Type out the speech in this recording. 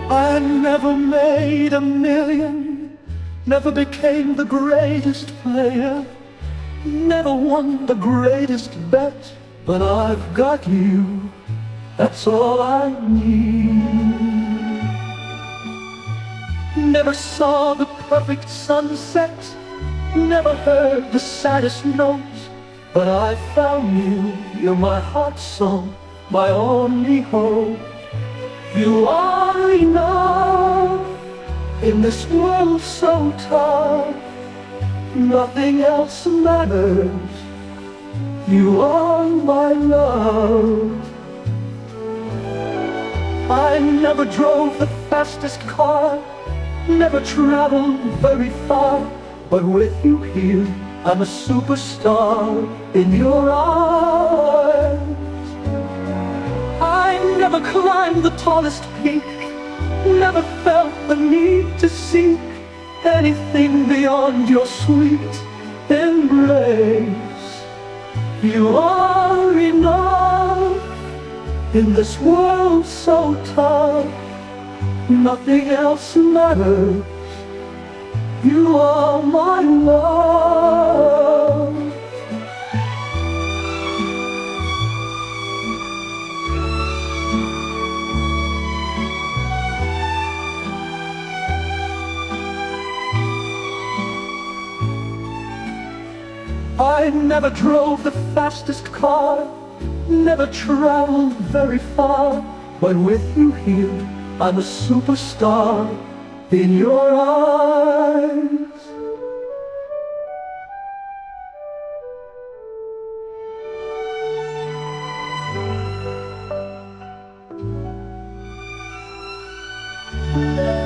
I never made a million, never became the greatest player, never won the greatest bet, but I've got you, that's all I need. Never saw the perfect sunset, never heard the saddest note, but I found you, you're my heart's song, my only hope. You are enough in this world so tough, nothing else matters. You are my love. I never drove the fastest car, never traveled very far, but with you here, I'm a superstar in your arms. I never climbed the tallest peak, never felt the need to seek anything beyond your sweet embrace. You are enough in this world so tough, nothing else matters. You are my love. I never drove the fastest car, never traveled very far, but with you here, I'm a superstar in your eyes.